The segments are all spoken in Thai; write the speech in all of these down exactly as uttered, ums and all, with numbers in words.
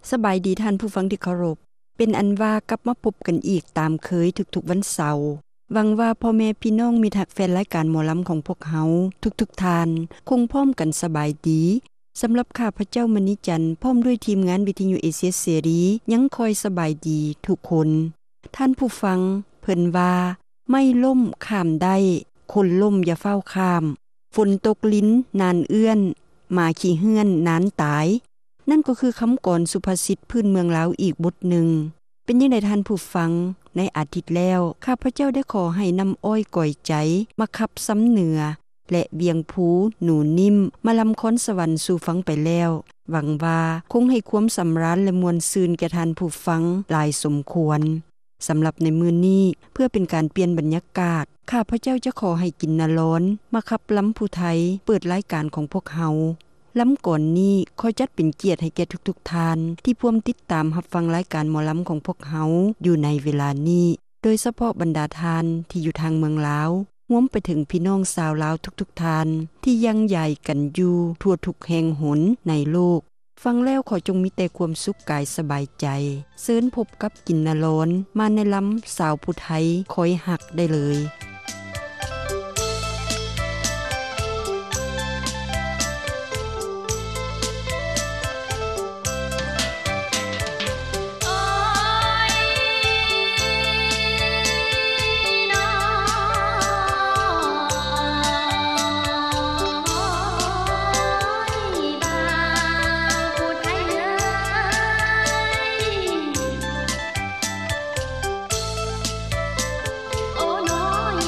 สบายดีท่านผู้ฟังที่เคารพเป็นอันว่ากลับมาพบกันอีกตามเคยทุกๆวันเสาร์หวังว่าพ่อแม่พี่น้องมีทักแฟนรายการหมอลำของพวกเฮาทุกๆทานคงพร้อมกันสบายดีสำหรับข้าพเจ้ามณีจันทร์พร้อมด้วยทีมงานวิทยุเอเชียเสรียังคอยสบายดีทุกคนท่านผู้ฟังเพิ่นว่าไม่ล่มข้ามได้คนล่มอย่าเฝ้าข้ามฝนตกลิ้นนานเอื้อนหมาขี้เหื่อนนานตายนั่นก็คือคำกรสุภาษิตพื้นเมืองลาวอีกบทหนึ่งเป็นยังไงท่านผู้ฟังในอาทิตย์แล้วข้าพเจ้าได้ขอให้น้ำอ้อยก่อยใจมาขับซ้ำเหนือและเวียงภูหนูนิ่มมาลำค้นสวรรค์สู่ฟังไปแล้วหวังว่าคงให้ความสำราญและมวลซืนแก่ท่านผู้ฟังหลายสมควรสำหรับในมื้อนี้เพื่อเป็นการเปลี่ยนบรรยากาศข้าพเจ้าจะขอให้กินนาร้อนมาขับล้ำผู้ไทยเปิดรายการของพวกเฮาล้ำก่อนนี้ขอจัดเป็นเกียรติให้แก่ทุกๆทานที่ร่วมติดตามรับฟังรายการหมอล้ำของพวกเฮาอยู่ในเวลานี้โดยเฉพาะบรรดาทานที่อยู่ทางเมืองลาวรวมไปถึงพี่น้องชาวลาวทุกๆทานที่ยังใหญ่กันอยู่ทั่วทุกแห่งหนในโลกฟังแล้วขอจงมีแต่ความสุขกายสบายใจเชิญพบกับกินนาร้อนมาในล้ำสาวผู้ไทยคอยหักได้เลยโอ้น้อย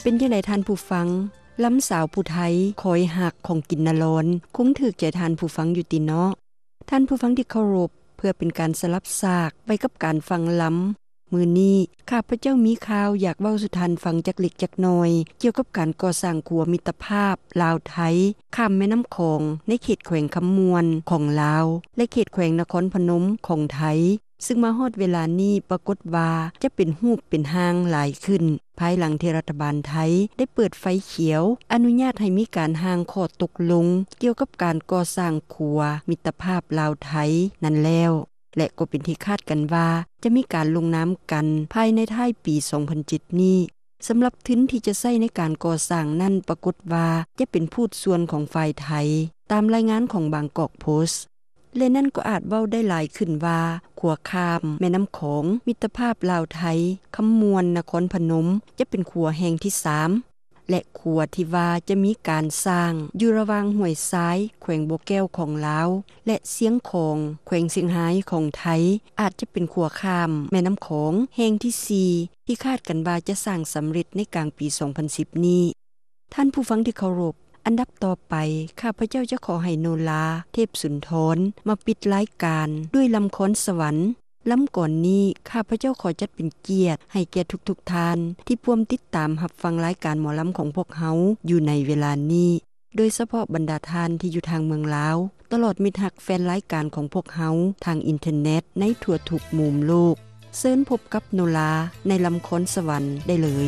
เป็นจังได๋ท่านผู้ฟังล้ำสาวผู้ไทยคอยหักของกินนลอนคงถูกใจท่านผู้ฟังอยู่ติเนาะท่านผู้ฟังที่เคารพเพื่อเป็นการสลับซากไปกับการฟังล้ำมื้อนี้ข้าพเจ้ามีข่าวอยากเว้าสู่ท่านฟังจักเล็กจักน้อยเกี่ยวกับการก่อสร้างขัวมิตรภาพลาวไทยข้ามแม่น้ำคองในเขตแขวงคำมวนของลาวและเขตแขวงนครพนมของไทยซึ่งมาฮอดเวลานี้ปรากฏว่าจะเป็นรูปเป็นห้างหลายขึ้นภายหลังที่รัฐบาลไทยได้เปิดไฟเขียวอนุญาตให้มีการห้างข้อตกลงเกี่ยวกับการก่อสร้างขัวมิตรภาพลาวไทยนั่นแล้วและก็เป็นที่คาดกันว่าจะมีการลงน้ำกันภายในท้ายปีสองพันเจ็ดนี้สำหรับทุนที่จะใช้ในการก่อสร้างนั้นปรากฏว่าจะเป็นพูดส่วนของฝ่ายไทยตามรายงานของบางกอกโพสต์และนั่นก็อาจเว้าได้หลายขึ้นว่าขัวข้ามแม่น้ำของมิตรภาพลาวไทยคำมวนนครพนมจะเป็นขัวแห่งที่สามและขัวที่ว่าจะมีการสร้างอยู่ระหว่างห้วยซ้ายแขวงบ่อแก้วของลาวและเสียงของแขวงเสียงหายของไทยอาจจะเป็นขัวข้ามแม่น้ำของแห่งที่สี่ที่คาดกันว่าจะสร้างสำเร็จในกลางปีสองพันสิบนี้ท่านผู้ฟังที่เคารพอันดับต่อไปข้าพเจ้าจะขอให้โนลาเทพสุนทรมาปิดรายการด้วยลำค้อนสวรรค์ลำก่อนนี้ข้าพเจ้าขอจัดเป็นเกียรติให้แก่ทุกๆทานที่ร่วมติดตามรับฟังรายการหมอลำของพวกเฮาอยู่ในเวลานี้โดยเฉพาะบรรดาทานที่อยู่ทางเมืองลาวตลอดมิตรฮักแฟนรายการของพวกเฮาทางอินเทอร์เน็ตในทั่วทุกมุมโลกเชิญพบกับโนลาในลำค้อนสวรรค์ได้เลย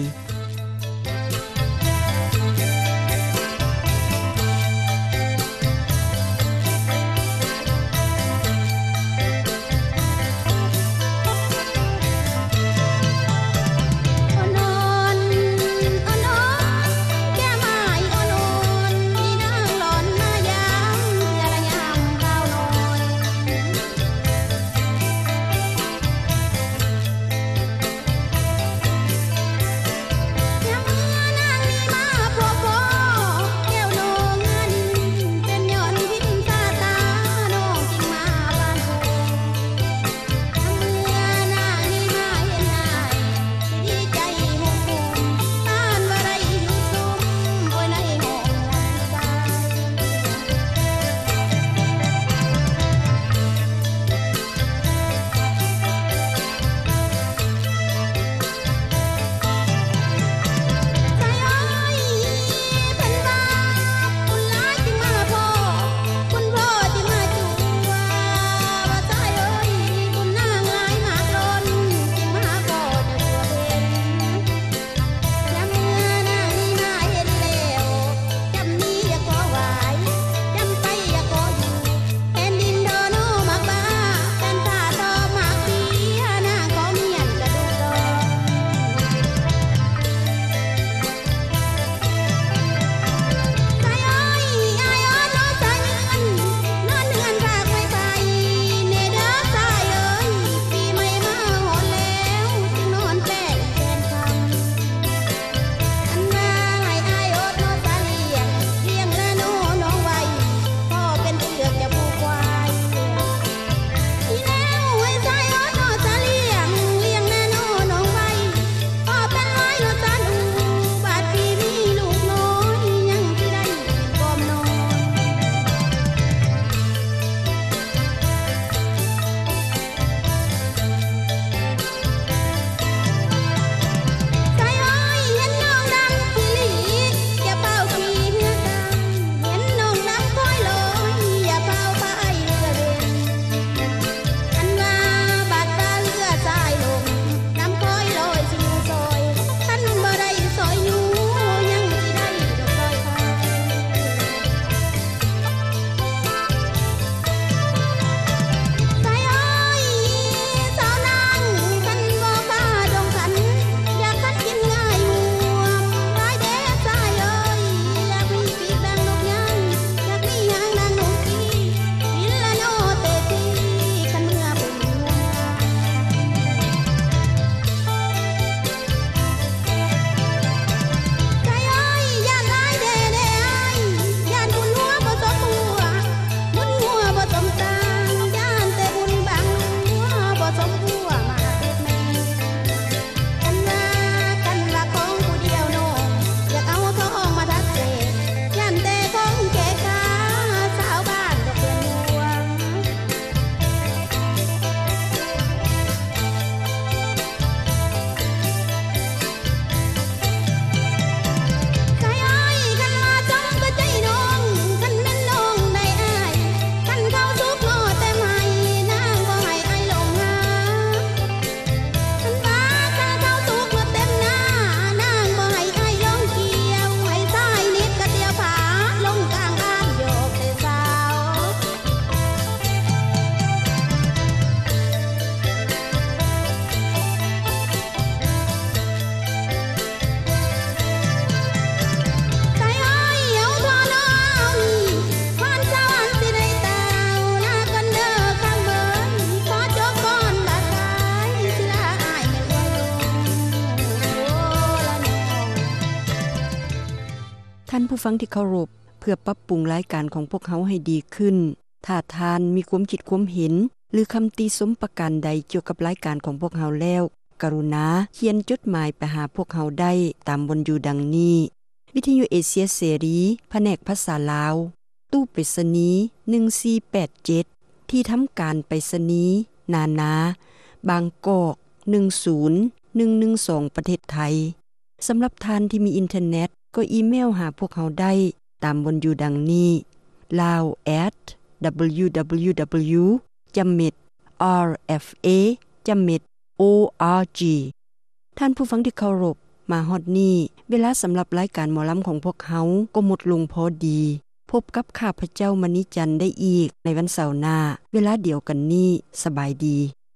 ท่านผู้ฟังที่เคารพเพื่อปรับปรุงรายการของพวกเฮาให้ดีขึ้นถ้าทานมีความคิดความเห็นหรือคำติชมประการใดเกี่ยวกับรายการของพวกเฮาแล้วกรุณาเขียนจดหมายไปหาพวกเฮาได้ตามบนอยู่ดังนี้วิทยุเอเชียเสรีแผนกภาษาลาวตู้ไปรษณีย์หนึ่งสี่แปดเจ็ดที่ทำการไปรษณีย์นานาบางกอกหนึ่ง ศูนย์ หนึ่ง หนึ่ง สอง ประเทศไทยสำหรับทานที่มีอินเทอร์เน็ตก็อีเมลหาพวกเฮาได้ตามบนอยู่ดังนี้ ลาว แอท ดับเบิลยู ดับเบิลยู ดับเบิลยู จุด เม็ด อาร์ เอฟ เอ จุด เม็ด โอ อาร์ จี ท่านผู้ฟังที่เคารพมาฮอดนี้เวลาสำหรับรายการหมอลำของพวกเฮาก็หมดลงพอดีพบกับข้าพเจ้ามณีจันทร์ได้อีกในวันเสาร์หน้าเวลาเดียวกันนี้สบายดี